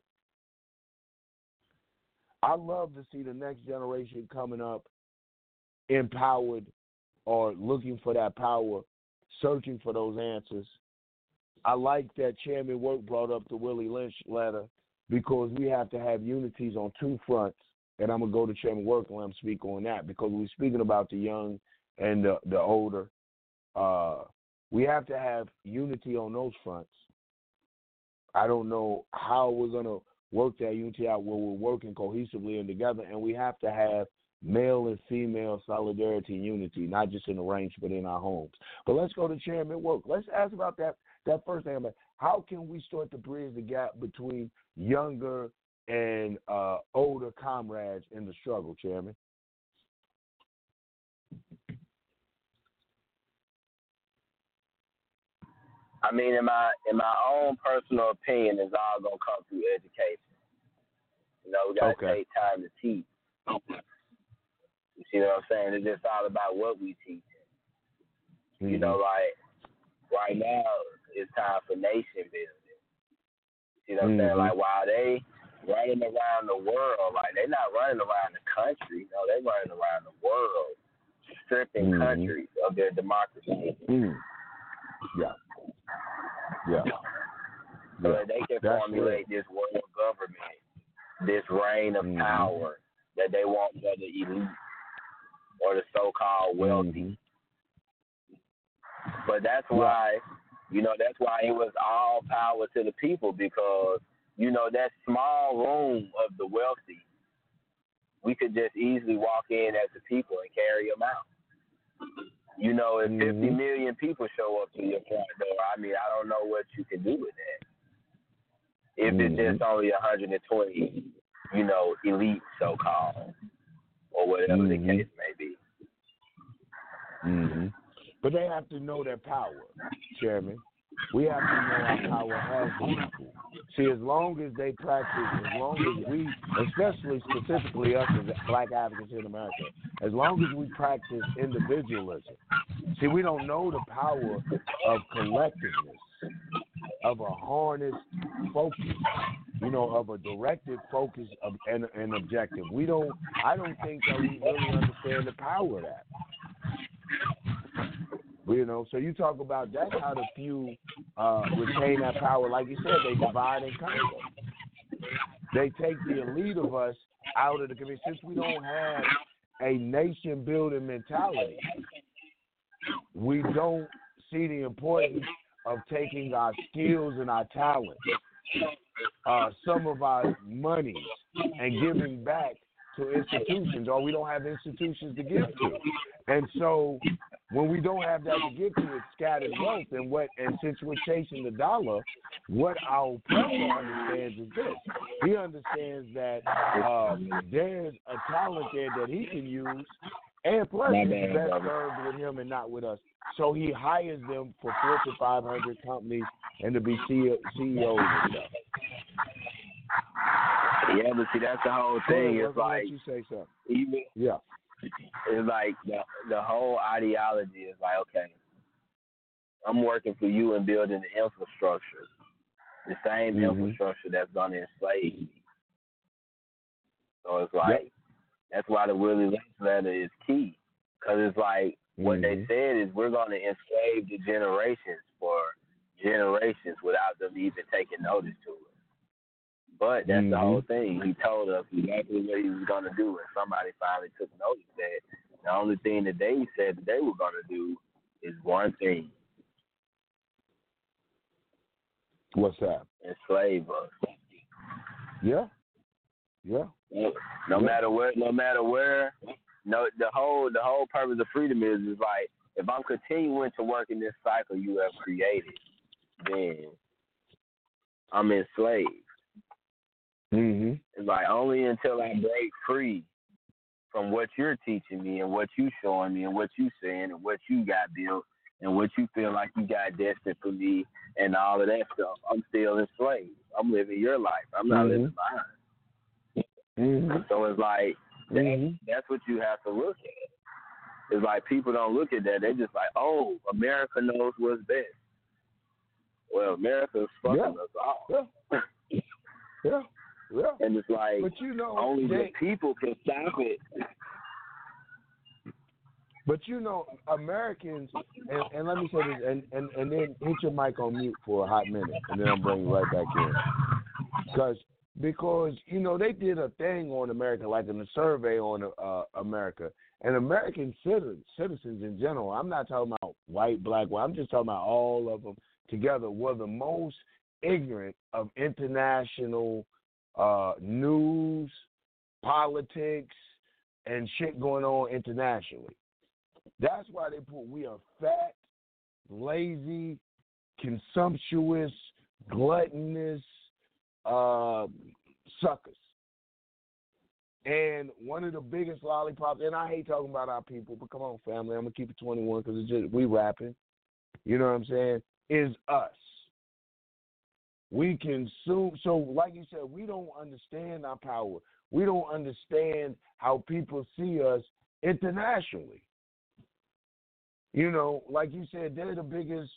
I love to see the next generation coming up empowered or looking for that power, searching for those answers. I like that Chairman Work brought up the Willie Lynch letter, because we have to have unities on two fronts. And I'm going to go to Chairman Work and let him speak on that, because we're speaking about the young and the older. We have to have unity on those fronts. I don't know how we're going to work that unity out where we're working cohesively and together, and we have to have male and female solidarity and unity, not just in the ranks, but in our homes. But let's go to Chairman Work. Let's ask about that first thing. About how can we start to bridge the gap between younger and older comrades in the struggle, Chairman? I mean, in my own personal opinion, it's all gonna come through education. You know, we gotta take time to teach. You see what I'm saying? It's just all about what we teach. Mm-hmm. You know, like right now, it's time for nation building. You know what I'm saying? Like, while they running around the world, like, they're not running around the country. No, they're running around the world, stripping countries of their democracy. Yeah. So that they can formulate this world government, this reign of power that they want for the elite or the so-called wealthy. But that's why, you know, that's why it was all power to the people, because, you know, that small room of the wealthy, we could just easily walk in as the people and carry them out. You know, if 50 million people show up to your front door, I mean, I don't know what you can do with that. If it's just only 120, you know, elite so-called, or whatever the case may be. But they have to know their power, Chairman. We have to know our power as people. See, as long as they practice, as long as we, especially specifically us as black Africans in America, as long as we practice individualism, see, we don't know the power of collectiveness, of a harnessed focus, you know, of a directed focus of an objective. I don't think that we really understand the power of that. You know, so you talk about that's how the few retain that power. Like you said, they divide and conquer. They take the elite of us out of the community. Since we don't have a nation-building mentality, we don't see the importance of taking our skills and our talents, some of our money, and giving back to institutions, or we don't have institutions to give to. And so when we don't have that to give to, it's scattered wealth. And since we're chasing the dollar, what our oppressor understands is this. He understands that there's a talent there that he can use, and plus it's best served with him and not with us. So he hires them for Fortune 500 companies and to be CEOs and stuff. Yeah, but see, that's the whole thing. It's like, you say something. It's like the whole ideology is like, okay, I'm working for you and building the infrastructure, the same infrastructure that's going to enslave me. So it's like, that's why the Willie Lynch letter is key, because it's like what they said is we're going to enslave the generations for generations without them even taking notice to it. But that's the whole thing. He told us exactly what he was going to do, and somebody finally took notice that the only thing that they said that they were going to do is one thing. What's that? Enslave us. Yeah. Yeah. No matter where, no, the whole purpose of freedom is like, if I'm continuing to work in this cycle you have created, then I'm enslaved. Mhm. It's like only until I break free from what you're teaching me and what you showing me and what you saying and what you got built and what you feel like you got destined for me and all of that stuff, I'm still enslaved. I'm living your life. I'm not living mine. Mhm. So it's like that's what you have to look at. It's like people don't look at that. They're just like, oh, America knows what's best. Well, America's fucking us all. Yeah. Yeah. Yeah. And it's like, but you know, only the people can stop it. But you know, Americans, and let me say this, and then hit your mic on mute for a hot minute, and then I'll bring you right back in. Because you know, they did a thing on America, like in a survey on America, and American citizens in general, I'm not talking about white, black, white, I'm just talking about all of them together, were the most ignorant of international news, politics, and shit going on internationally. That's why they put we are fat, lazy, consumptuous, gluttonous suckers. And one of the biggest lollipops, and I hate talking about our people, but come on, family, I'm going to keep it 21 because it's just, we rapping, you know what I'm saying, is us. We consume, so like you said, we don't understand our power. We don't understand how people see us internationally. You know, like you said, they're the biggest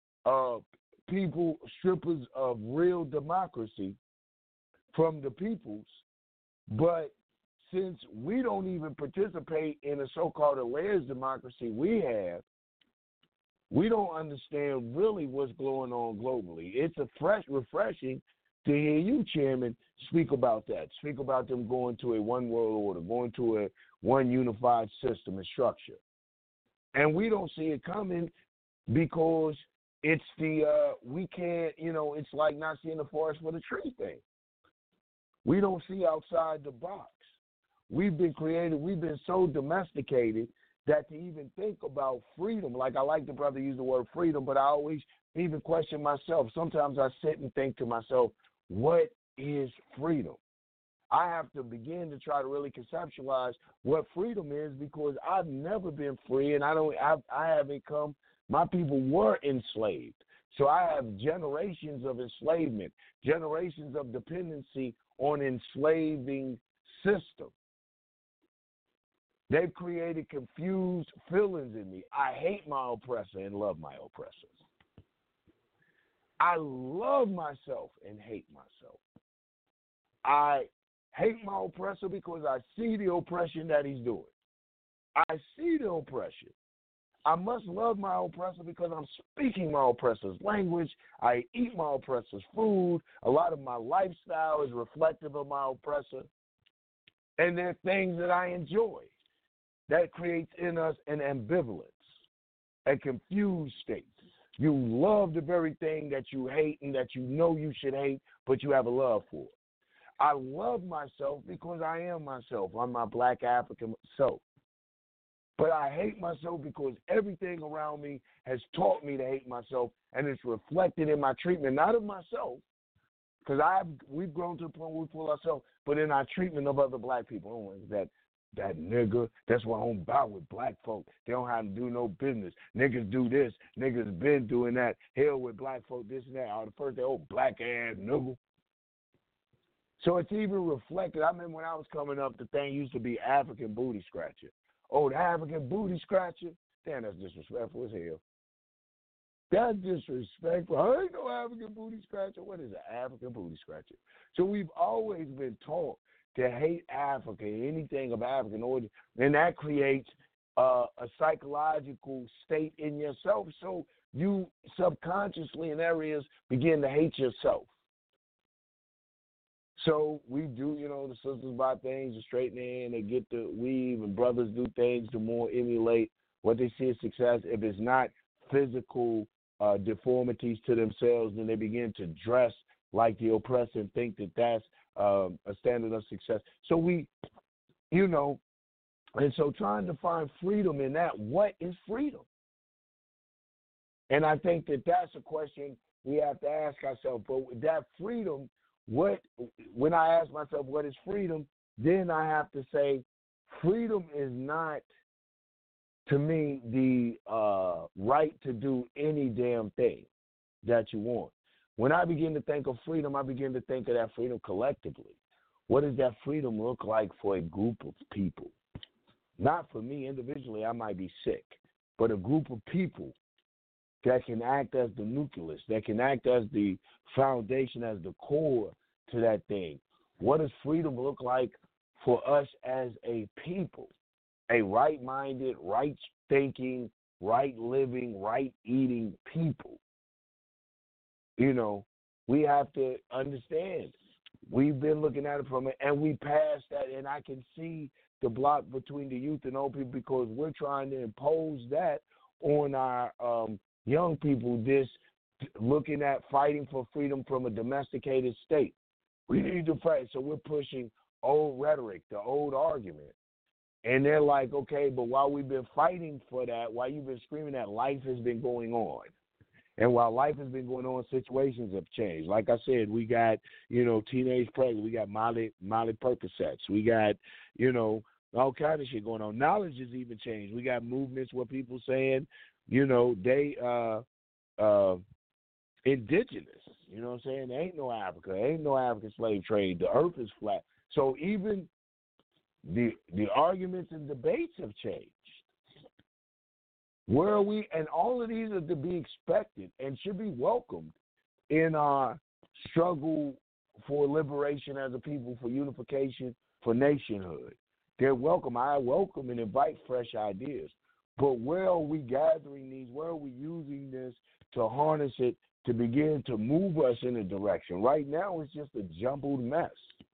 strippers of real democracy from the peoples. But since we don't even participate in a so-called alleged democracy we have, we don't understand really what's going on globally. It's refreshing to hear you, Chairman, speak about that. Speak about them going to a one world order, going to a one unified system and structure. And we don't see it coming because it's we can't, you know, it's like not seeing the forest for the tree thing. We don't see outside the box. We've been so domesticated that to even think about freedom, like I like the brother use the word freedom, but I always even question myself. Sometimes I sit and think to myself, what is freedom? I have to begin to try to really conceptualize what freedom is because I've never been free and I haven't come, my people were enslaved. So I have generations of enslavement, generations of dependency on enslaving system. They've created confused feelings in me. I hate my oppressor and love my oppressors. I love myself and hate myself. I hate my oppressor because I see the oppression that he's doing. I see the oppression. I must love my oppressor because I'm speaking my oppressor's language. I eat my oppressor's food. A lot of my lifestyle is reflective of my oppressor. And there are things that I enjoy. That creates in us an ambivalence, a confused state. You love the very thing that you hate and that you know you should hate, but you have a love for. I love myself because I am myself. I'm my black African self. But I hate myself because everything around me has taught me to hate myself, and it's reflected in my treatment, not of myself, because we've grown to the point where we pull ourselves, but in our treatment of other black people. Oh, that nigga, that's why I don't bow with black folk. They don't have to do no business. Niggas do this. Niggas been doing that. Hell with black folk, this and that. Or the first day, oh, black ass nigga. So it's even reflected. I remember when I was coming up, the thing used to be African booty scratcher. Oh, the African booty scratcher? Damn, that's disrespectful as hell. That's disrespectful. I ain't no African booty scratcher. What is an African booty scratcher? So we've always been taught to hate Africa, anything of African origin, and that creates a psychological state in yourself. So you subconsciously in areas begin to hate yourself. So we do, you know, the sisters buy things to straighten in, they get the weave, and brothers do things to more emulate what they see as success. If it's not physical deformities to themselves, then they begin to dress like the oppressor and think that that's a standard of success. So we, you know, and so trying to find freedom in that, what is freedom? And I think that that's a question we have to ask ourselves. But that freedom, when I ask myself what is freedom, then I have to say freedom is not, to me, the right to do any damn thing that you want. When I begin to think of freedom, I begin to think of that freedom collectively. What does that freedom look like for a group of people? Not for me individually, I might be sick, but a group of people that can act as the nucleus, that can act as the foundation, as the core to that thing. What does freedom look like for us as a people? A right-minded, right-thinking, right-living, right-eating people. You know, we have to understand. We've been looking at it and we passed that, and I can see the block between the youth and old people because we're trying to impose that on our young people, this looking at fighting for freedom from a domesticated state. We need to fight. So we're pushing old rhetoric, the old argument. And they're like, okay, but while we've been fighting for that, while you've been screaming that, life has been going on. And while life has been going on, situations have changed. Like I said, we got, teenage pregnant. We got Molly Percocets. We got, all kind of shit going on. Knowledge has even changed. We got movements where people saying, they indigenous. You know what I'm saying? There ain't no Africa. There ain't no African slave trade. The earth is flat. So even the arguments and debates have changed. Where are we? And all of these are to be expected and should be welcomed in our struggle for liberation as a people, for unification, for nationhood. They're welcome. I welcome and invite fresh ideas. But where are we gathering these? Where are we using this to harness it, to begin to move us in a direction? Right now, it's just a jumbled mess.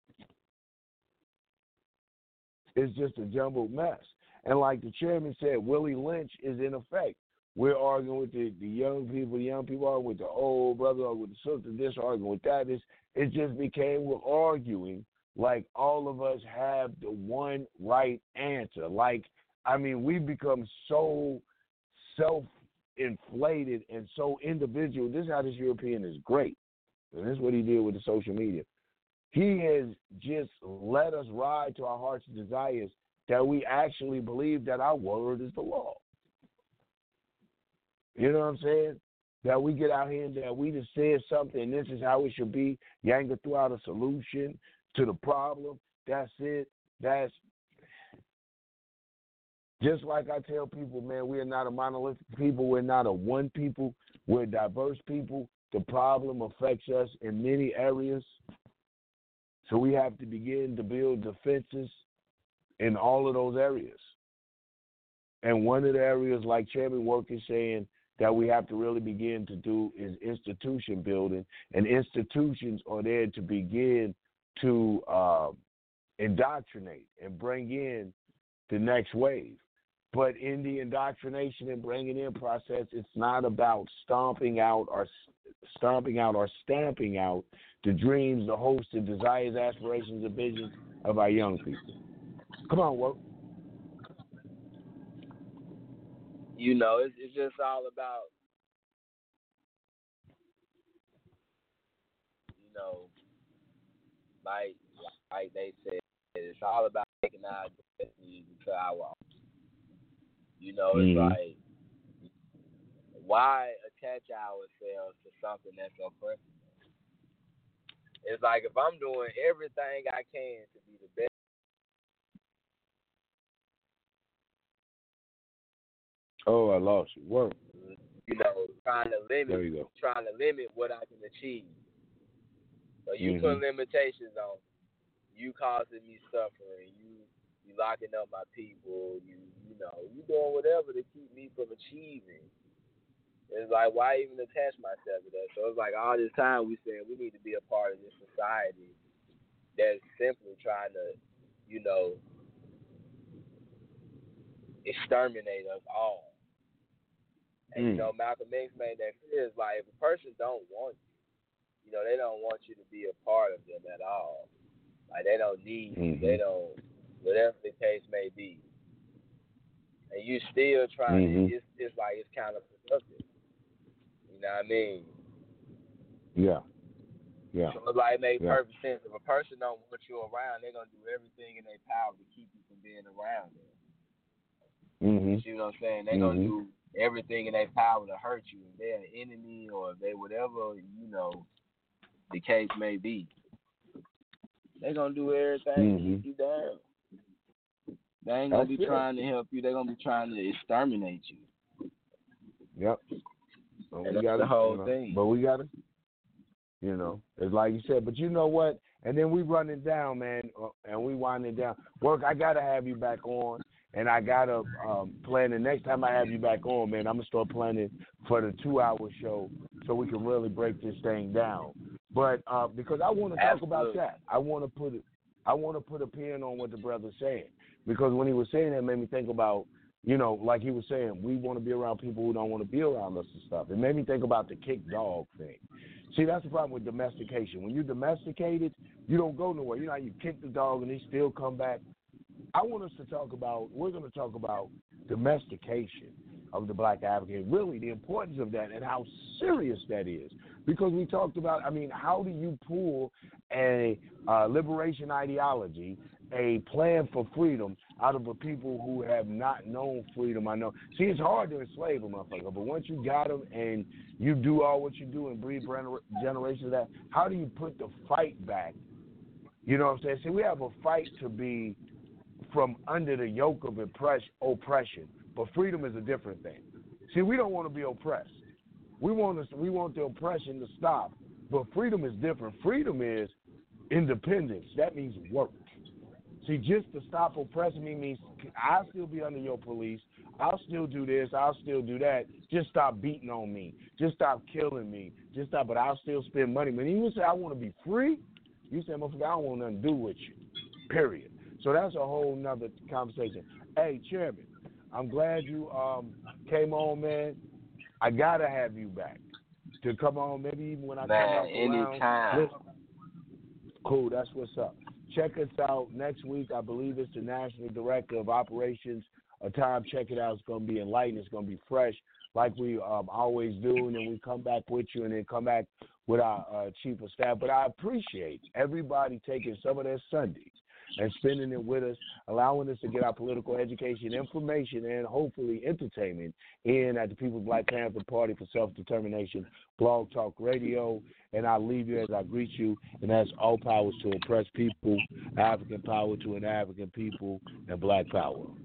It's just a jumbled mess. And like the chairman said, Willie Lynch is in effect. We're arguing with the young people arguing with the old brother, or with the sister, this arguing with that. It just became we're arguing like all of us have the one right answer. We've become so self-inflated and so individual. This is how this European is great. And this is what he did with the social media. He has just let us ride to our heart's desires that we actually believe that our word is the law. You know what I'm saying? That we get out here and that we just said something, and this is how it should be. Yanga threw out a solution to the problem. That's it. That's just like I tell people, man, we are not a monolithic people. We're not a one people. We're a diverse people. The problem affects us in many areas. So we have to begin to build defenses in all of those areas. And one of the areas, like Chairman Work is saying, that we have to really begin to do is institution building. And institutions are there to begin to indoctrinate and bring in the next wave. But in the indoctrination and bringing in process, it's not about stamping out or stamping out the dreams, the hopes, the desires, aspirations, and visions of our young people. Come on, Work. It's just all about, like they said, it's all about taking our destiny to our own. It's like, why attach ourselves to something that's oppressive? It's like if I'm doing everything I can to be the best. Oh, I lost you. Work. Trying to limit what I can achieve. So you put limitations on me. You causing me suffering. You locking up my people. You doing whatever to keep me from achieving. It's like, why even attach myself to that? So it's like all this time we saying we need to be a part of this society that's simply trying to, exterminate us all. And Malcolm X made that clear. It's like if a person don't want you, they don't want you to be a part of them at all. Like they don't need you. Mm-hmm. They don't, whatever the case may be. And you still trying to. It's like it's kind of productive. You know what I mean? Yeah. Yeah. So it's like it makes Yeah. perfect sense. If a person don't want you around, they're gonna do everything in their power to keep you from being around them. Mm-hmm. You see what I'm saying? They're gonna do everything in their power to hurt you. If they're an enemy or if they whatever, the case may be. They're gonna do everything to keep you down. They ain't gonna be trying to help you. They're gonna be trying to exterminate you. Yep. But and that's the whole thing. But we got to, it's like you said. But you know what? And then we running down, man, and we winding down. Work, I got to have you back on. And I got to plan the next time I have you back on, man, I'm going to start planning for the 2-hour show so we can really break this thing down. But because I want to talk about that. I want to put a pin on what the brother's saying. Because when he was saying that, it made me think about, like he was saying, we want to be around people who don't want to be around us and stuff. It made me think about the kick dog thing. See, that's the problem with domestication. When you domesticate it, you don't go nowhere. You know how you kick the dog and he still come back? we're going to talk about domestication of the black African, really the importance of that and how serious that is. Because we talked about, how do you pull a liberation ideology, a plan for freedom out of a people who have not known freedom? I know. See, it's hard to enslave a motherfucker, but once you got them and you do all what you do and breed generations of that, how do you put the fight back? You know what I'm saying? See, we have a fight to be from under the yoke of oppression, but freedom is a different thing. See, we don't want to be oppressed. We want the oppression to stop, but freedom is different. Freedom is independence. That means work. See, just to stop oppressing me means I'll still be under your police. I'll still do this. I'll still do that. Just stop beating on me. Just stop killing me. But I'll still spend money. When you say I want to be free, you say, motherfucker, I don't want nothing to do with you, period. So that's a whole nother conversation. Hey, Chairman, I'm glad you came on, man. I got to have you back to come on, maybe even when I come out anytime. Cool, that's what's up. Check us out next week. I believe it's the National Director of Operations. Time, check it out. It's going to be enlightening. It's going to be fresh like we always do, and then we come back with you and then come back with our Chief of Staff. But I appreciate everybody taking some of their Sundays and spending it with us, allowing us to get our political education, information, and hopefully entertainment in at the People's Black Panther Party for Self-Determination, Blog Talk Radio. And I leave you as I greet you, and that's all powers to oppressed people, African power to an African people, and black power.